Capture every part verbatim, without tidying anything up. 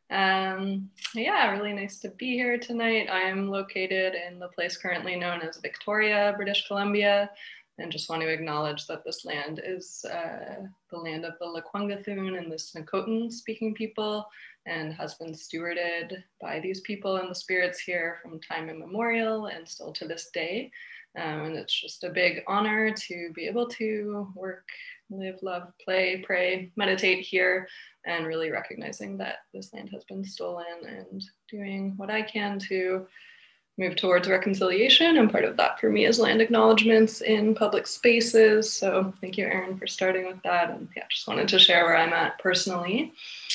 Um, yeah, really nice to be here tonight. I'm located in the place currently known as Victoria, British Columbia, and just want to acknowledge that this land is uh, the land of the Lekwungen and the Snakottan speaking people, and has been stewarded by these people and the spirits here from time immemorial and still to this day. Um, and it's just a big honor to be able to work, live, love, play, pray, meditate here, and really recognizing that this land has been stolen and doing what I can to move towards reconciliation. And part of that for me is land acknowledgements in public spaces. So thank you, Erin, for starting with that. And yeah, just wanted to share where I'm at personally.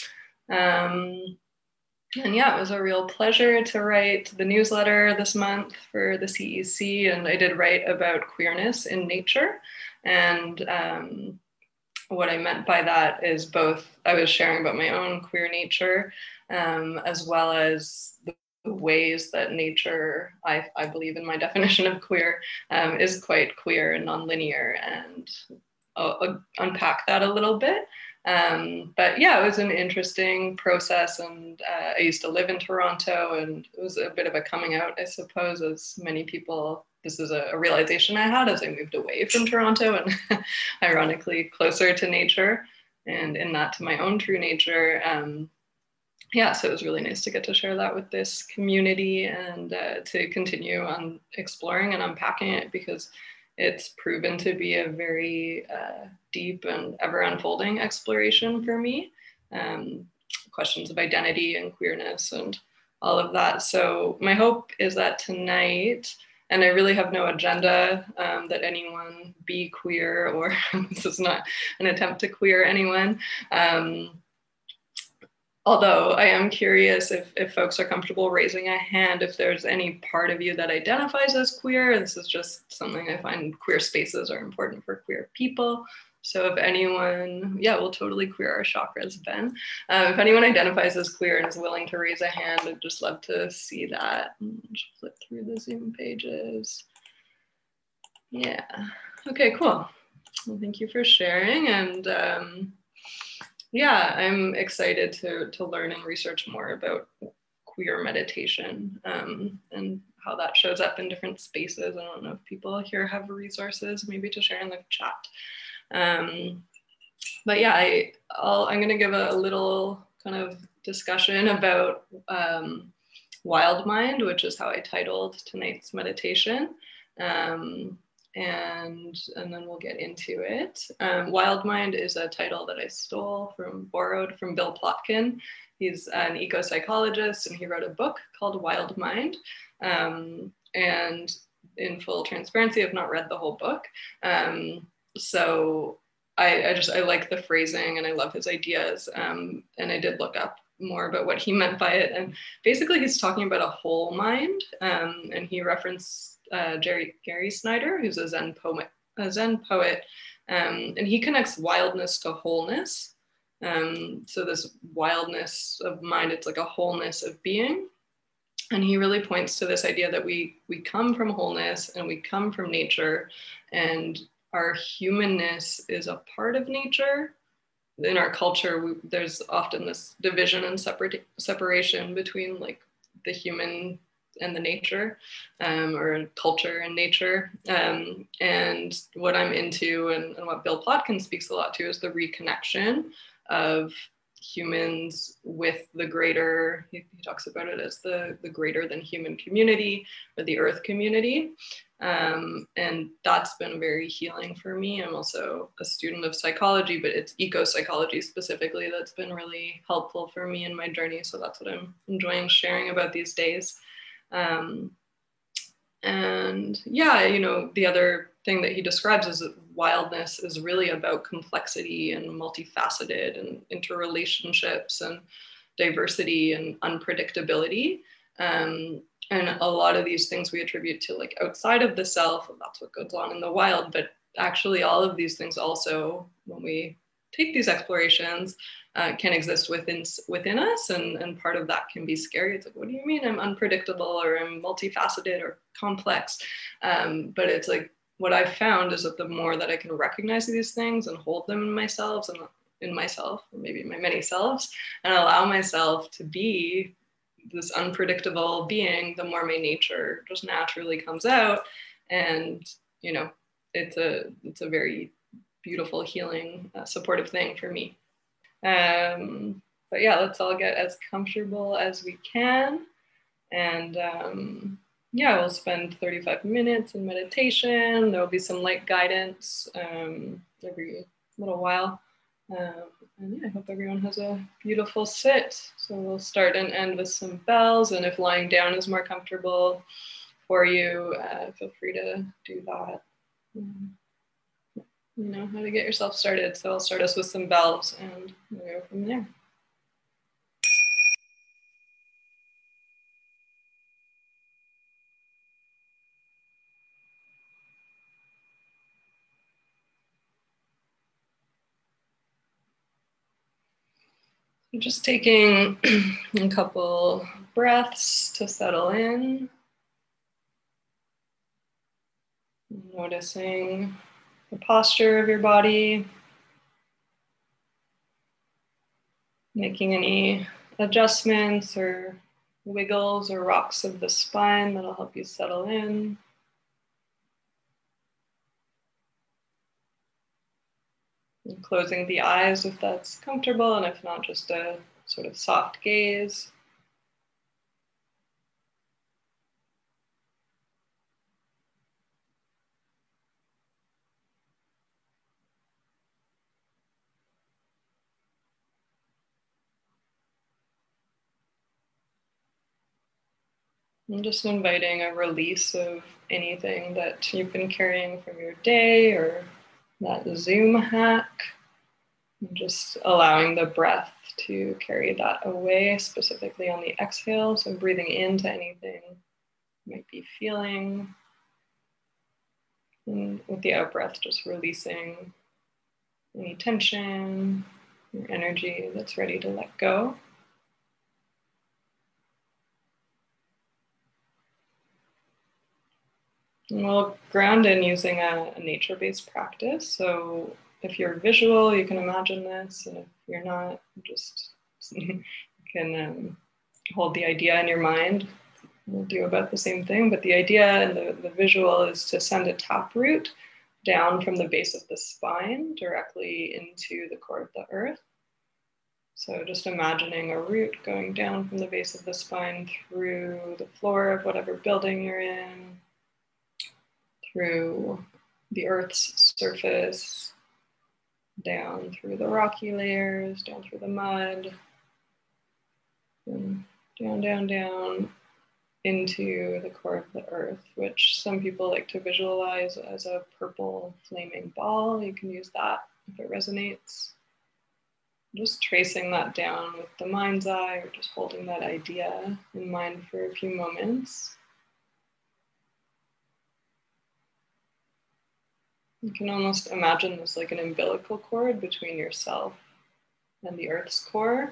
Um, and yeah, it was a real pleasure to write the newsletter this month for the C E C. And I did write about queerness in nature. And um, what I meant by that is both I was sharing about my own queer nature, um, as well as the ways that nature, I, I believe in my definition of queer, um, is quite queer and nonlinear. And I'll, I'll unpack that a little bit. Um, but yeah, it was an interesting process. And uh, I used to live in Toronto, and it was a bit of a coming out, I suppose, as many people. This is a, a realization I had as I moved away from Toronto and ironically closer to nature, and in that to my own true nature. Um, yeah, so it was really nice to get to share that with this community and uh, to continue on exploring and unpacking it, because it's proven to be a very uh, deep and ever unfolding exploration for me. Um, questions of identity and queerness and all of that. So my hope is that tonight, and I really have no agenda um, that anyone be queer, or this is not an attempt to queer anyone. Um, although I am curious if, if folks are comfortable raising a hand, if there's any part of you that identifies as queer. This is just something I find queer spaces are important for queer people. So if anyone, yeah, we'll totally queer our chakras, Ben. Um, if anyone identifies as queer and is willing to raise a hand, I'd just love to see that. Just flip through the Zoom pages. Yeah, okay, cool. Well, thank you for sharing. And um, yeah, I'm excited to, to learn and research more about queer meditation um, and how that shows up in different spaces. I don't know if people here have resources maybe to share in the chat. Um, but yeah, I, I'll, I'm going to give a, a little kind of discussion about um, Wild Mind, which is how I titled tonight's meditation. Um, and, and then we'll get into it. Um, Wild Mind is a title that I stole from, borrowed from Bill Plotkin. He's an eco-psychologist, and he wrote a book called Wild Mind. Um, and in full transparency, I've not read the whole book. Um, So I, I just, I like the phrasing and I love his ideas. Um, and I did look up more about what he meant by it. And basically he's talking about a whole mind. Um, and he referenced uh, Jerry, Gary Snyder, who's a Zen poet, a Zen poet. Um, and he connects wildness to wholeness. Um, so this wildness of mind, it's like a wholeness of being. And he really points to this idea that we, we come from wholeness and we come from nature, and our humanness is a part of nature. In our culture, we, there's often this division and separate, separation between like the human and the nature, um, or culture and nature. Um, and what I'm into, and, and what Bill Plotkin speaks a lot to, is the reconnection of humans with the greater, he, he talks about it as the, the greater than human community, or the earth community. Um, and that's been very healing for me. I'm also a student of psychology, but it's eco-psychology specifically that's been really helpful for me in my journey. So that's what I'm enjoying sharing about these days. Um, and yeah, you know, the other thing that he describes is that wildness is really about complexity and multifaceted and interrelationships and diversity and unpredictability. Um, and a lot of these things we attribute to like outside of the self, and that's what goes on in the wild. But actually all of these things also, when we take these explorations, uh, can exist within within us. And, and part of that can be scary. It's like, what do you mean I'm unpredictable, or I'm multifaceted or complex? Um, but it's like, what I've found is that the more that I can recognize these things and hold them in myself and in myself, or maybe my many selves, and allow myself to be this unpredictable being, the more my nature just naturally comes out. And, you know, it's a, it's a very beautiful, healing, uh, supportive thing for me. Um, but yeah, let's all get as comfortable as we can. And um, yeah, we'll spend thirty-five minutes in meditation. There'll be some light guidance um, every little while. Um, and yeah, I hope everyone has a beautiful sit. So we'll start and end with some bells. And if lying down is more comfortable for you, uh, feel free to do that. Um, you know how to get yourself started. So I'll start us with some bells and we'll go from there. Just taking a couple breaths to settle in. Noticing the posture of your body. Making any adjustments or wiggles or rocks of the spine that'll help you settle in. And closing the eyes if that's comfortable, and if not, just a sort of soft gaze. And just inviting a release of anything that you've been carrying from your day or that Zoom hack. And just allowing the breath to carry that away, specifically on the exhale. So breathing into anything you might be feeling. And with the out breath, just releasing any tension or energy that's ready to let go. And we'll ground in using a, a nature-based practice. So if you're visual, you can imagine this. And if you're not, just you can um, hold the idea in your mind. We'll do about the same thing. But the idea and the, the visual is to send a taproot down from the base of the spine directly into the core of the earth. So just imagining a root going down from the base of the spine through the floor of whatever building you're in, through the earth's surface, down through the rocky layers, down through the mud, and down, down, down into the core of the earth, which some people like to visualize as a purple flaming ball. You can use that if it resonates. Just tracing that down with the mind's eye, or just holding that idea in mind for a few moments. You can almost imagine this like an umbilical cord between yourself and the earth's core.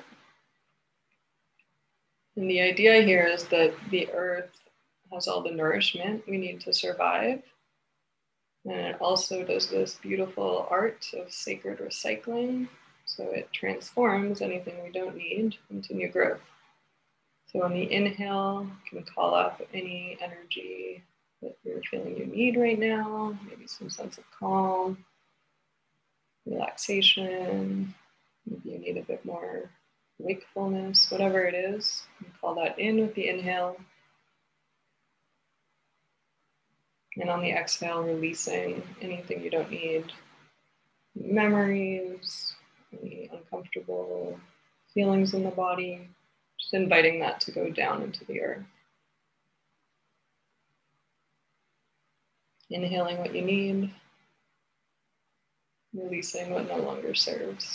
And the idea here is that the earth has all the nourishment we need to survive. And it also does this beautiful art of sacred recycling. So it transforms anything we don't need into new growth. So on the inhale, you can call up any energy that you're feeling you need right now, maybe some sense of calm, relaxation, maybe you need a bit more wakefulness, whatever it is. You call that in with the inhale. And on the exhale, releasing anything you don't need, memories, any uncomfortable feelings in the body, just inviting that to go down into the earth. Inhaling what you need, releasing what no longer serves.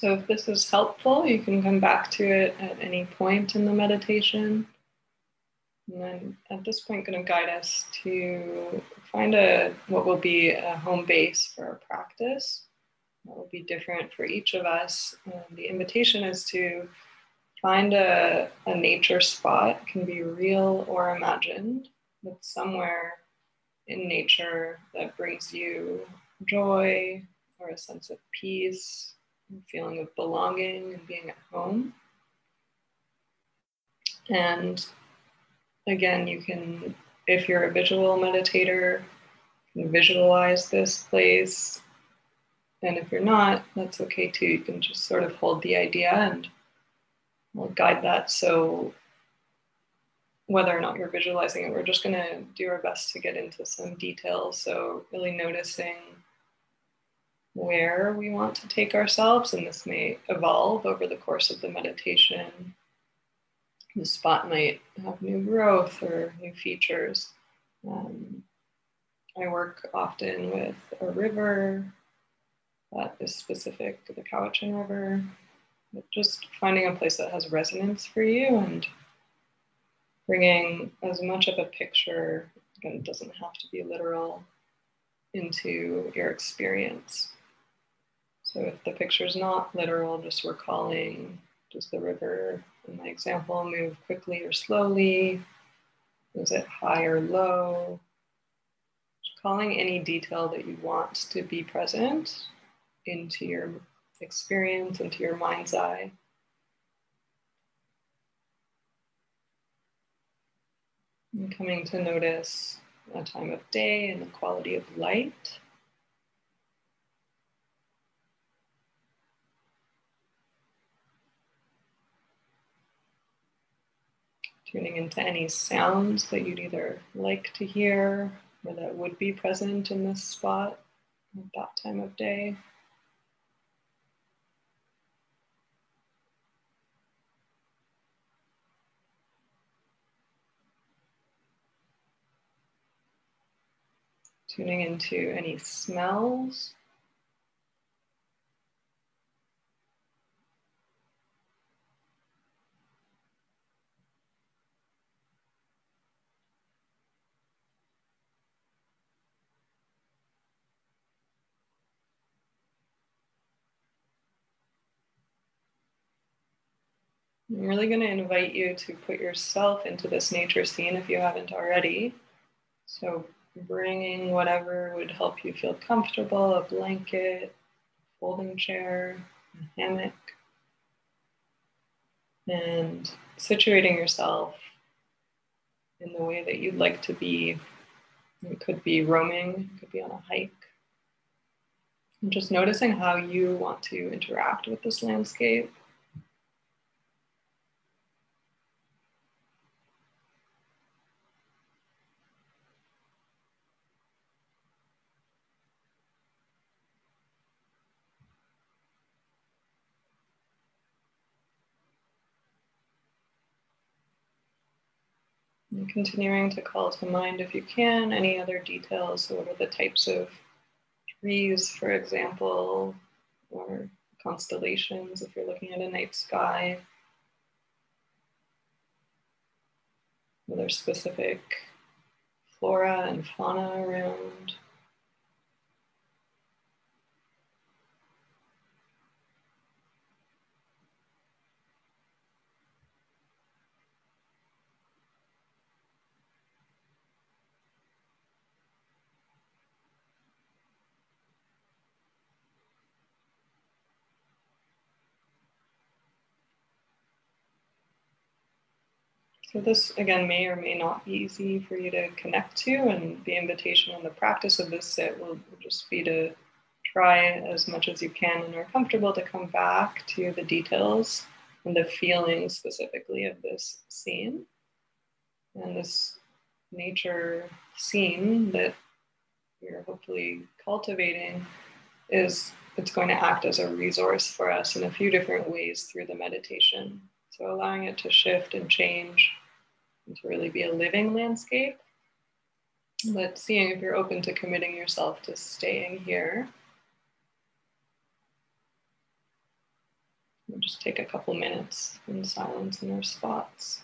So if this is helpful, you can come back to it at any point in the meditation. And then at this point, going to guide us to find a what will be a home base for our practice. That will be different for each of us. And the invitation is to find a, a nature spot. It can be real or imagined, but somewhere in nature that brings you joy or a sense of peace, a feeling of belonging and being at home. And again, you can, if you're a visual meditator, you can visualize this place. And if you're not, that's okay too. You can just sort of hold the idea and we'll guide that. So whether or not you're visualizing it, we're just going to do our best to get into some details. So really noticing where we want to take ourselves, and this may evolve over the course of the meditation. The spot might have new growth or new features. Um, I work often with a river that is specific to the Cowichan River, but just finding a place that has resonance for you and bringing as much of a picture, again, it doesn't have to be literal, into your experience. So if the picture is not literal, just recalling, does the river, in my example, move quickly or slowly? Is it high or low? Just calling any detail that you want to be present into your experience, into your mind's eye. And coming to notice a time of day and the quality of light. Tuning into any sounds that you'd either like to hear or that would be present in this spot at that time of day. Tuning into any smells. I'm really going to invite you to put yourself into this nature scene if you haven't already. So bringing whatever would help you feel comfortable, a blanket, folding chair, a hammock, and situating yourself in the way that you'd like to be. It could be roaming, it could be on a hike. And just noticing how you want to interact with this landscape. And continuing to call to mind, if you can, any other details. So what are the types of trees, for example, or constellations if you're looking at a night sky? Are there specific flora and fauna around? So this, again, may or may not be easy for you to connect to, and the invitation and the practice of this sit will just be to try as much as you can and are comfortable to come back to the details and the feeling specifically of this scene. And this nature scene that you're hopefully cultivating is, it's going to act as a resource for us in a few different ways through the meditation. So allowing it to shift and change and to really be a living landscape, but seeing if you're open to committing yourself to staying here. just take a couple minutes in silence in our spots.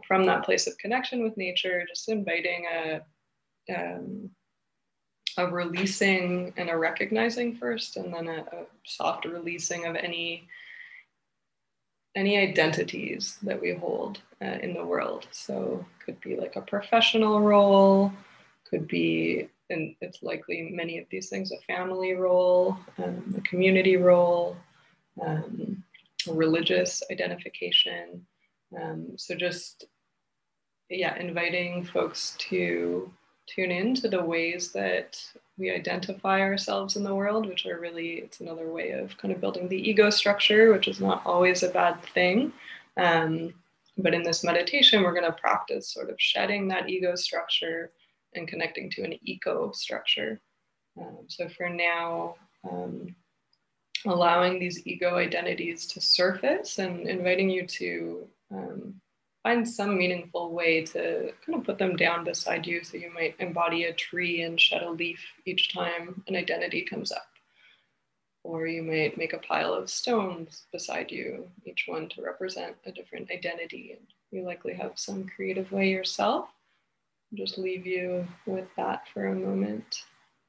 from that place of connection with nature, just inviting a, um, a releasing and a recognizing first, and then a, a soft releasing of any any identities that we hold uh, in the world. So could be like a professional role, could be, and it's likely many of these things, a family role, um, a community role, um, a religious identification. Um, so just, yeah, inviting folks to tune in to the ways that we identify ourselves in the world, which are really, it's another way of kind of building the ego structure, which is not always a bad thing. Um, but in this meditation, we're going to practice sort of shedding that ego structure and connecting to an eco structure. Um, so for now, um, allowing these ego identities to surface and inviting you to um, find some meaningful way to kind of put them down beside you. So you might embody a tree and shed a leaf each time an identity comes up. Or you might make a pile of stones beside you, each one to represent a different identity. And you likely have some creative way yourself. I'll just leave you with that for a moment.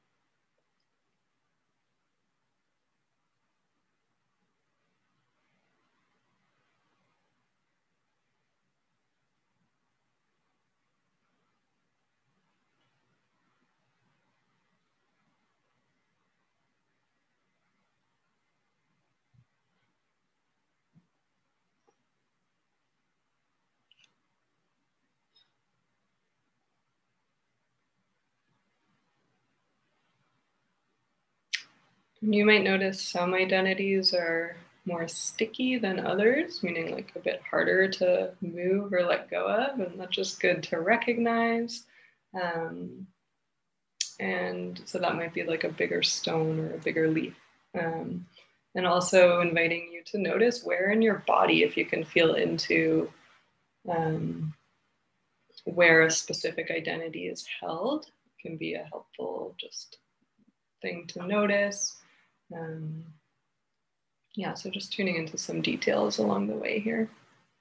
You might notice some identities are more sticky than others, meaning like a bit harder to move or let go of, and that's just good to recognize. Um, and so that might be like a bigger stone or a bigger leaf. Um, and also inviting you to notice where in your body, if you can feel into um, where a specific identity is held, can be a helpful just thing to notice. Um, yeah, so just tuning into some details along the way here.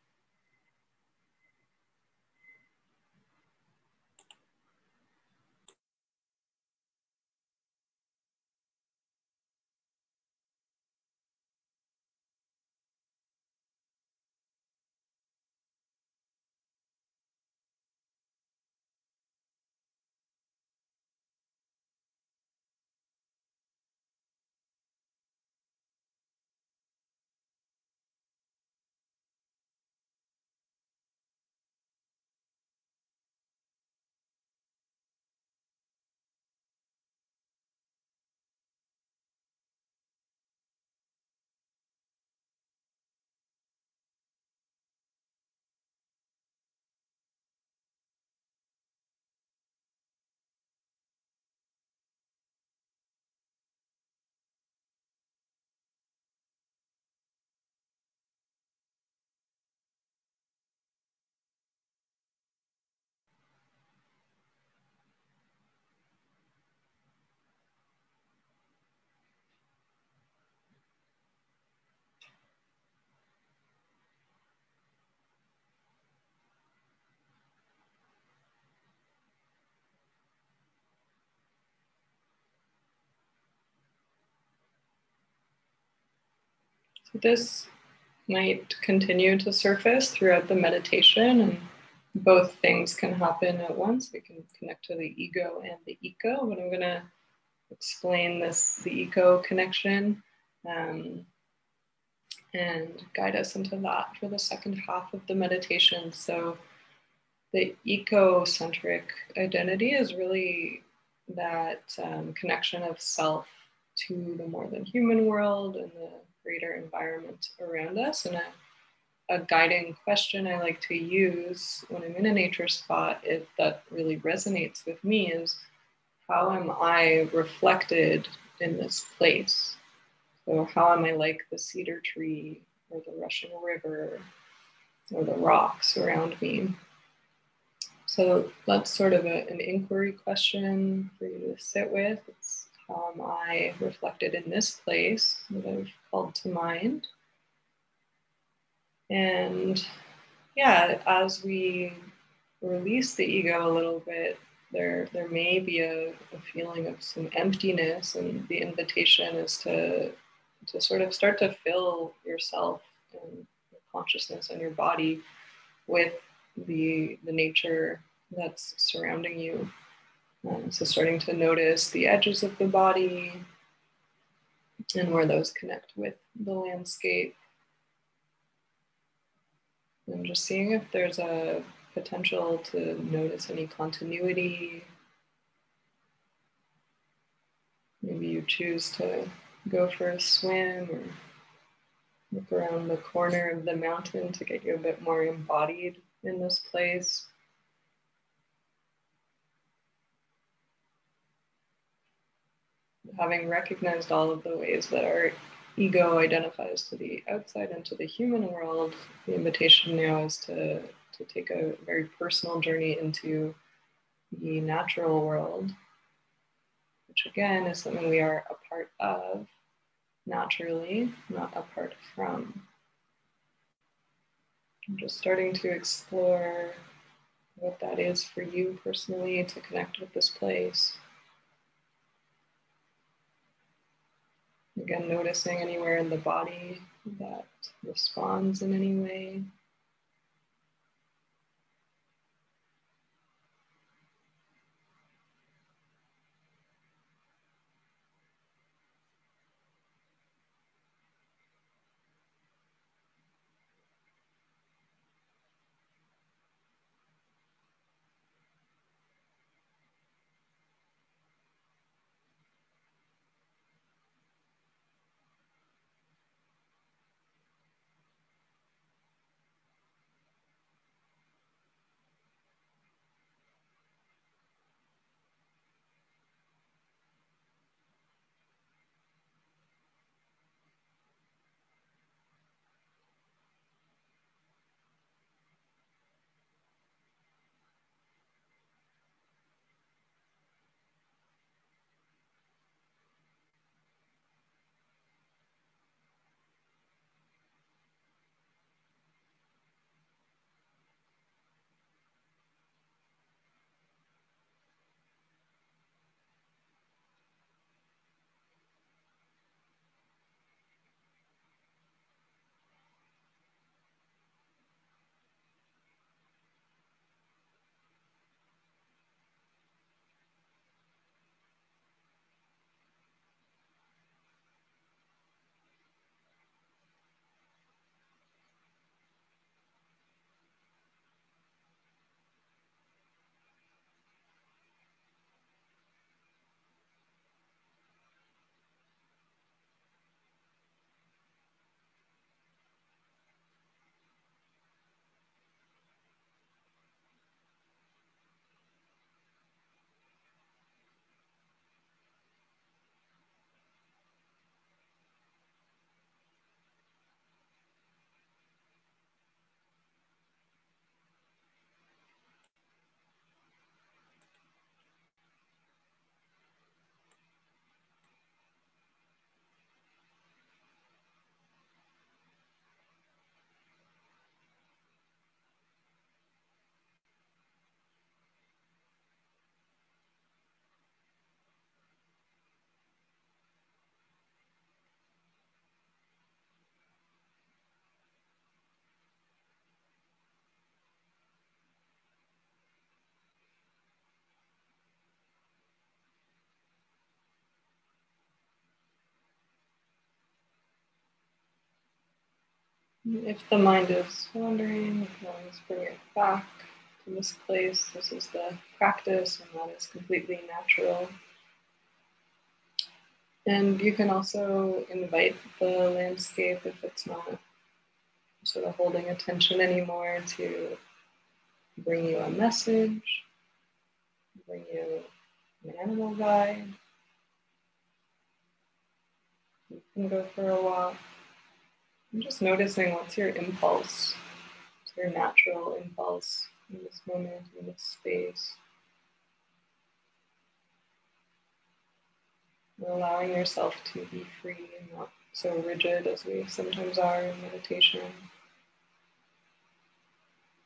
So this might continue to surface throughout the meditation, and both things can happen at once. We can connect to the ego and the eco, but I'm going to explain this, the eco connection, um, and guide us into that for the second half of the meditation. So the eco-centric identity is really that um, connection of self to the more than human world and the greater environment around us. And a, a guiding question I like to use when I'm in a nature spot, if that really resonates with me, is how am I reflected in this place? So how am I like the cedar tree or the rushing river or the rocks around me? So that's sort of a, an inquiry question for you to sit with. It's how am I reflected in this place that I've called to mind? And yeah, as we release the ego a little bit, there there may be a, a feeling of some emptiness, and the invitation is to to sort of start to fill yourself and your consciousness and your body with the the nature that's surrounding you. Um, so starting to notice the edges of the body and where those connect with the landscape, and just seeing if there's a potential to notice any continuity. Maybe you choose to go for a swim or look around the corner of the mountain to get you a bit more embodied in this place. Having recognized all of the ways that our ego identifies to the outside and to the human world, the invitation now is to, to take a very personal journey into the natural world, which again is something we are a part of naturally, not apart from. I'm just starting to explore what that is for you personally to connect with this place. Again, noticing anywhere in the body that responds in any way. If the mind is wandering, you can always bring it back to this place. This is the practice, and that is completely natural. And you can also invite the landscape, if it's not sort of holding attention anymore, to bring you a message, bring you an animal guide. You can go for a walk. I'm just noticing what's your impulse, what's your natural impulse in this moment, in this space. And allowing yourself to be free and not so rigid as we sometimes are in meditation.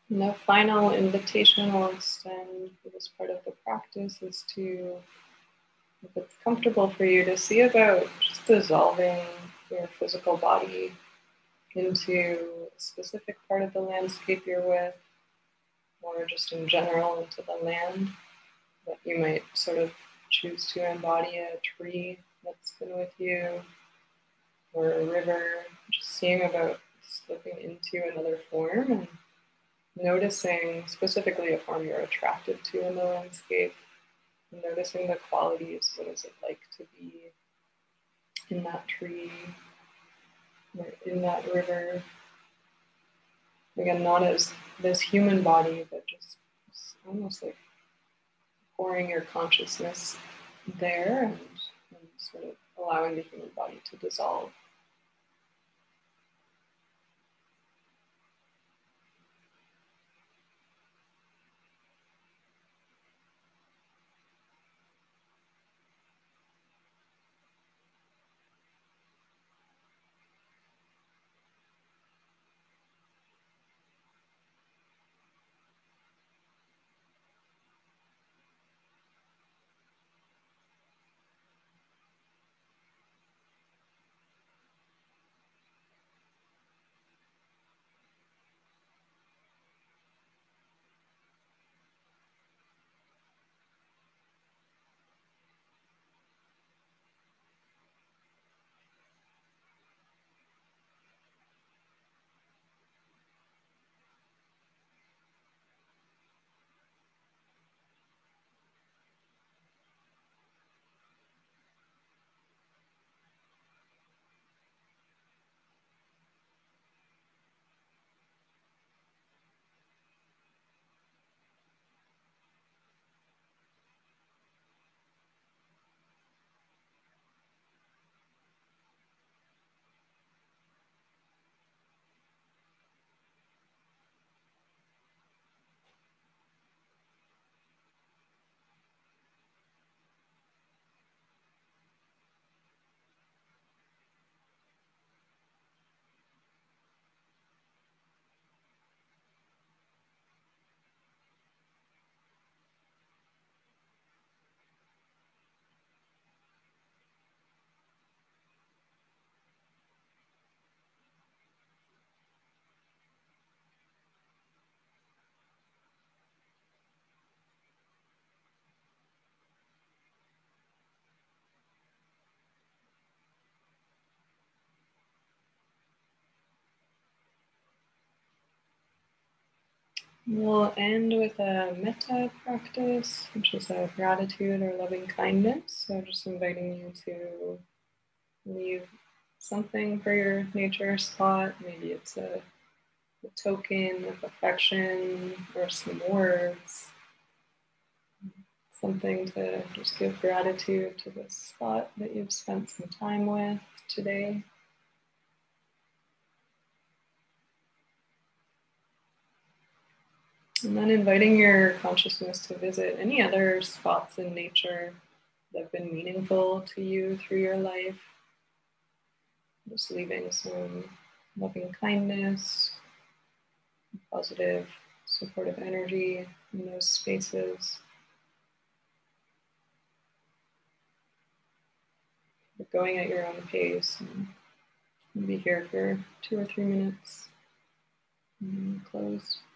And the final invitation I'll extend for this part of the practice is to, if it's comfortable for you, to see about just dissolving your physical body into a specific part of the landscape you're with, or just in general into the land. That you might sort of choose to embody a tree that's been with you, or a river, just seeing about slipping into another form and noticing specifically a form you're attracted to in the landscape, and noticing the qualities. What is it like to be in that tree or in that river? Again, not as this human body, but just almost like pouring your consciousness there and, and sort of allowing the human body to dissolve. We'll end with a metta practice, which is a gratitude or loving kindness. So just inviting you to leave something for your nature spot. Maybe it's a, a token of affection or some words, something to just give gratitude to this spot that you've spent some time with today. And then inviting your consciousness to visit any other spots in nature that have been meaningful to you through your life. Just leaving some loving kindness, positive, supportive energy in those spaces. But going at your own pace, and be here for two or three minutes and close.